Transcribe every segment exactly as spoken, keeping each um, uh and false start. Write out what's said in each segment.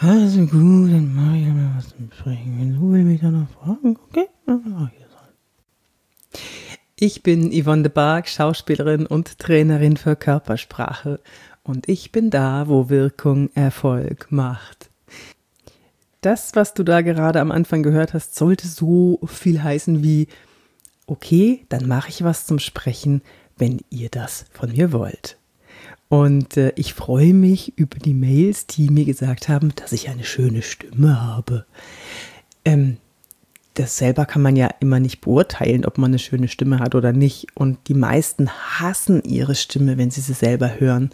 Also gut, dann mache ich mal was zum Sprechen. Wenn du mich dann noch fragen, okay, dann mache ich das halt. Ich bin Yvonne de Barg, Schauspielerin und Trainerin für Körpersprache. Und ich bin da, wo Wirkung Erfolg macht. Das, was du da gerade am Anfang gehört hast, sollte so viel heißen wie, okay, dann mache ich was zum Sprechen, wenn ihr das von mir wollt. Und äh, ich freue mich über die Mails, die mir gesagt haben, dass ich eine schöne Stimme habe. Ähm, das selber kann man ja immer nicht beurteilen, ob man eine schöne Stimme hat oder nicht. Und die meisten hassen ihre Stimme, wenn sie sie selber hören.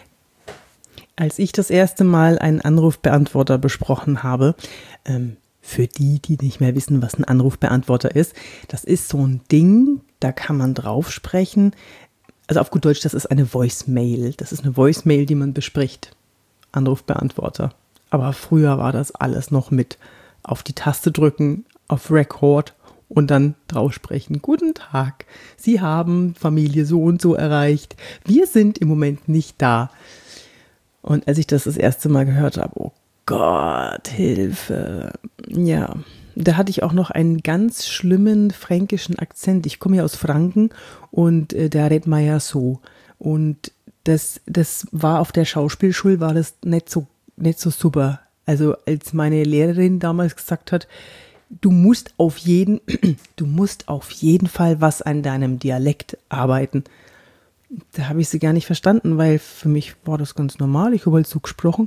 Als ich das erste Mal einen Anrufbeantworter besprochen habe, ähm, für die, die nicht mehr wissen, was ein Anrufbeantworter ist, das ist so ein Ding, da kann man drauf sprechen. Also auf gut Deutsch, das ist eine Voicemail. Das ist eine Voicemail, die man bespricht. Anrufbeantworter. Aber früher war das alles noch mit auf die Taste drücken, auf Record und dann drauf sprechen. Guten Tag, Sie haben Familie so und so erreicht. Wir sind im Moment nicht da. Und als ich das das erste Mal gehört habe, oh Gott, Hilfe. Ja, da hatte ich auch noch einen ganz schlimmen fränkischen Akzent. Ich komme ja aus Franken und äh, da redet man ja so. Und das, das war auf der Schauspielschule, war das nicht so, nicht so super. Also als meine Lehrerin damals gesagt hat, du musst auf jeden, du musst auf jeden Fall was an deinem Dialekt arbeiten. Da habe ich sie gar nicht verstanden, weil für mich war das ganz normal. Ich habe halt so gesprochen.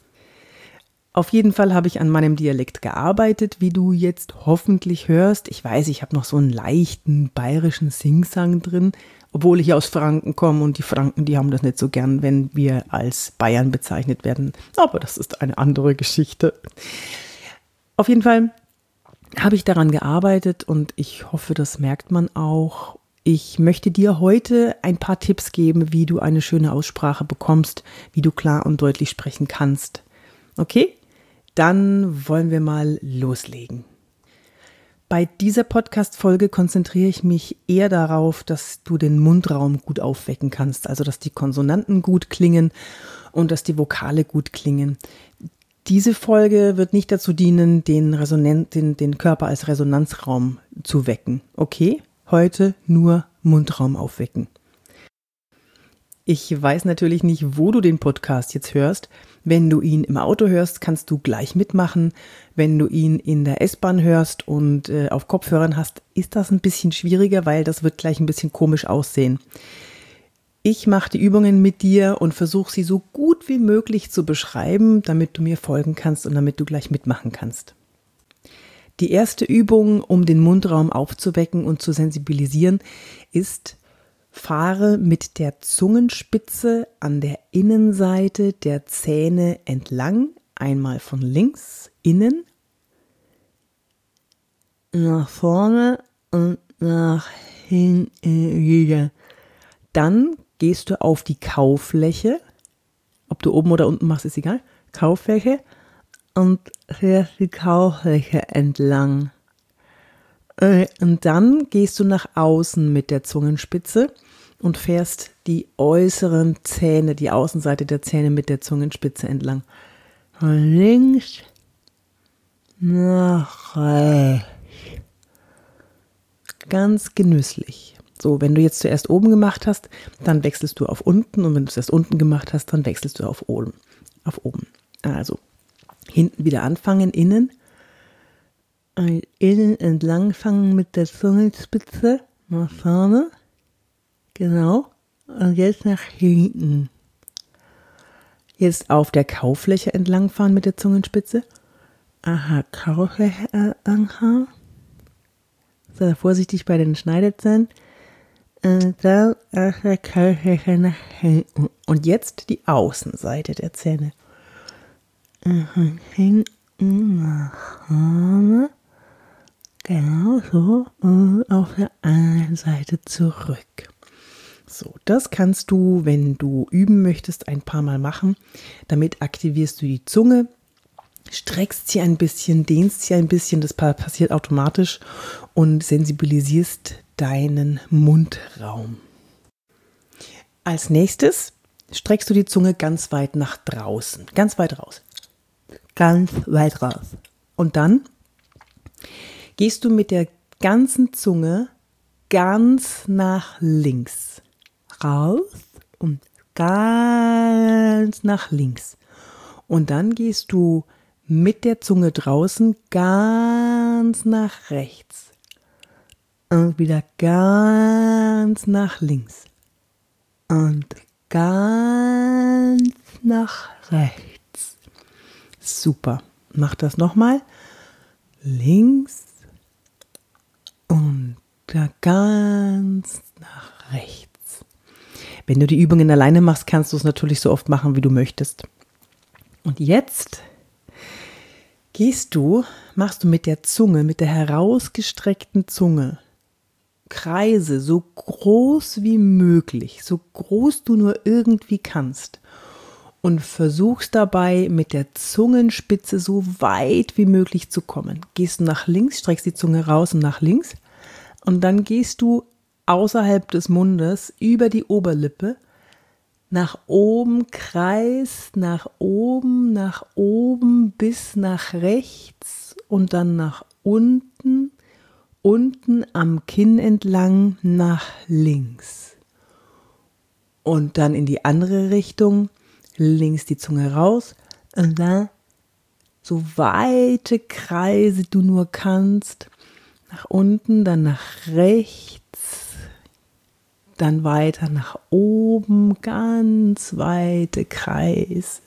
Auf jeden Fall habe ich an meinem Dialekt gearbeitet, wie du jetzt hoffentlich hörst. Ich weiß, ich habe noch so einen leichten bayerischen Singsang drin, obwohl ich aus Franken komme und die Franken, die haben das nicht so gern, wenn wir als Bayern bezeichnet werden. Aber das ist eine andere Geschichte. Auf jeden Fall habe ich daran gearbeitet und ich hoffe, das merkt man auch. Ich möchte dir heute ein paar Tipps geben, wie du eine schöne Aussprache bekommst, wie du klar und deutlich sprechen kannst. Okay? Dann wollen wir mal loslegen. Bei dieser Podcast-Folge konzentriere ich mich eher darauf, dass du den Mundraum gut aufwecken kannst, also dass die Konsonanten gut klingen und dass die Vokale gut klingen. Diese Folge wird nicht dazu dienen, den, Resonanz, den, den Körper als Resonanzraum zu wecken. Okay? Heute nur Mundraum aufwecken. Ich weiß natürlich nicht, wo du den Podcast jetzt hörst. Wenn du ihn im Auto hörst, kannst du gleich mitmachen. Wenn du ihn in der S-Bahn hörst und äh, auf Kopfhörern hast, ist das ein bisschen schwieriger, weil das wird gleich ein bisschen komisch aussehen. Ich mache die Übungen mit dir und versuche sie so gut wie möglich zu beschreiben, damit du mir folgen kannst und damit du gleich mitmachen kannst. Die erste Übung, um den Mundraum aufzuwecken und zu sensibilisieren, ist: Fahre mit der Zungenspitze an der Innenseite der Zähne entlang, einmal von links, innen, nach vorne und nach hinten wieder. Dann gehst du auf die Kaufläche, ob du oben oder unten machst, ist egal, Kaufläche, und fährst die Kaufläche entlang. Und dann gehst du nach außen mit der Zungenspitze und fährst die äußeren Zähne, die Außenseite der Zähne mit der Zungenspitze entlang. Von links nach rechts. Ganz genüsslich. So, wenn du jetzt zuerst oben gemacht hast, dann wechselst du auf unten, und wenn du es erst unten gemacht hast, dann wechselst du auf oben. Auf oben. Also hinten wieder anfangen, innen. Innen entlang fangen mit der Zungenspitze nach vorne. Genau. Und jetzt nach hinten. Jetzt auf der Kaufläche entlangfahren mit der Zungenspitze. Aha, Kaufläche entlangfahren. Sei vorsichtig bei den Schneidezähnen. Und dann auf der Kaufläche nach hinten. Und jetzt die Außenseite der Zähne. Von hinten nach vorne. Genau so, und auf der anderen Seite zurück. So, das kannst du, wenn du üben möchtest, ein paar Mal machen. Damit aktivierst du die Zunge, streckst sie ein bisschen, dehnst sie ein bisschen, das passiert automatisch, und sensibilisierst deinen Mundraum. Als nächstes streckst du die Zunge ganz weit nach draußen, ganz weit raus. ganz weit raus. Und dann gehst du mit der ganzen Zunge ganz nach links. Raus und ganz nach links. Und dann gehst du mit der Zunge draußen ganz nach rechts. Und wieder ganz nach links. Und ganz nach rechts. Super. Mach das nochmal. Links und da ganz nach rechts. Wenn du die Übungen alleine machst, kannst du es natürlich so oft machen, wie du möchtest. Und jetzt gehst du, machst du mit der Zunge, mit der herausgestreckten Zunge, Kreise so groß wie möglich, so groß du nur irgendwie kannst. Und versuchst dabei mit der Zungenspitze so weit wie möglich zu kommen. Gehst du nach links, streckst die Zunge raus und nach links. Und dann gehst du außerhalb des Mundes über die Oberlippe nach oben, kreist nach oben, nach oben bis nach rechts und dann nach unten, unten am Kinn entlang nach links. Und dann in die andere Richtung, links die Zunge raus und dann so weite Kreise du nur kannst, nach unten, dann nach rechts, dann weiter nach oben, ganz weite Kreise.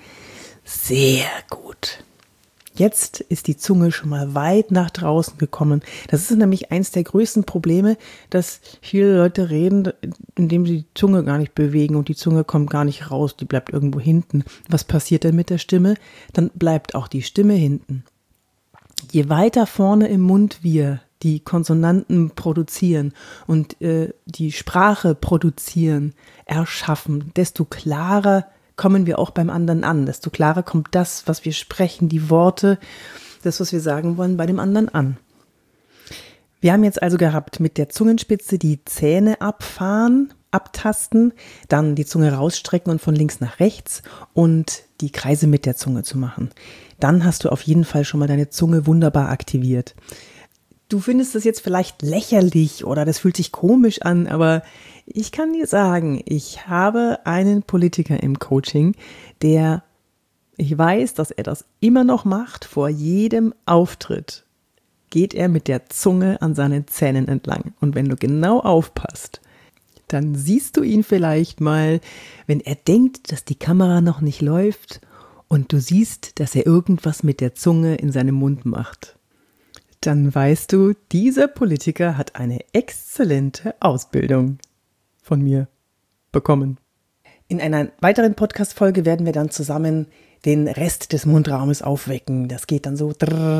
Sehr gut. Jetzt ist die Zunge schon mal weit nach draußen gekommen. Das ist nämlich eins der größten Probleme, dass viele Leute reden, indem sie die Zunge gar nicht bewegen und die Zunge kommt gar nicht raus, die bleibt irgendwo hinten. Was passiert denn mit der Stimme? Dann bleibt auch die Stimme hinten. Je weiter vorne im Mund wir die Konsonanten produzieren und äh, die Sprache produzieren, erschaffen, desto klarer kommen wir auch beim anderen an. Desto klarer kommt das, was wir sprechen, die Worte, das, was wir sagen wollen, bei dem anderen an. Wir haben jetzt also gehabt, mit der Zungenspitze die Zähne abfahren, abtasten, dann die Zunge rausstrecken und von links nach rechts und die Kreise mit der Zunge zu machen. Dann hast du auf jeden Fall schon mal deine Zunge wunderbar aktiviert. Du findest das jetzt vielleicht lächerlich oder das fühlt sich komisch an, aber ich kann dir sagen, ich habe einen Politiker im Coaching, der, ich weiß, dass er das immer noch macht, vor jedem Auftritt geht er mit der Zunge an seinen Zähnen entlang. Und wenn du genau aufpasst, dann siehst du ihn vielleicht mal, wenn er denkt, dass die Kamera noch nicht läuft und du siehst, dass er irgendwas mit der Zunge in seinem Mund macht. Dann weißt du, dieser Politiker hat eine exzellente Ausbildung von mir bekommen. In einer weiteren Podcast-Folge werden wir dann zusammen den Rest des Mundraumes aufwecken. Das geht dann so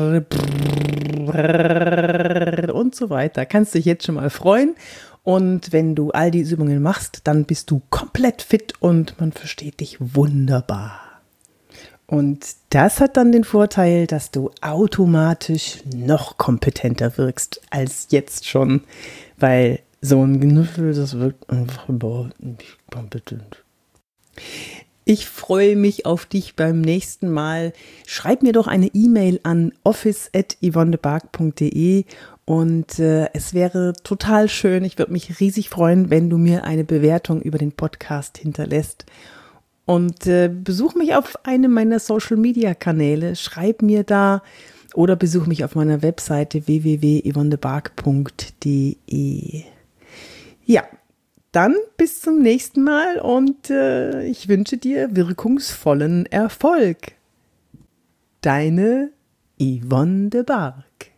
und so weiter. Kannst dich jetzt schon mal freuen. Und wenn du all diese Übungen machst, dann bist du komplett fit und man versteht dich wunderbar. Und das hat dann den Vorteil, dass du automatisch noch kompetenter wirkst als jetzt schon, weil so ein Genussel, das wirkt einfach überhaupt nicht kompetent. Ich freue mich auf dich beim nächsten Mal. Schreib mir doch eine E-Mail an office at yvonnebark punkt de und äh, es wäre total schön, ich würde mich riesig freuen, wenn du mir eine Bewertung über den Podcast hinterlässt. Und äh, besuch mich auf einem meiner Social-Media-Kanäle, schreib mir da oder besuch mich auf meiner Webseite w w w punkt yvonnebark punkt de. Ja, dann bis zum nächsten Mal und äh, ich wünsche dir wirkungsvollen Erfolg. Deine Yvonne de Bark.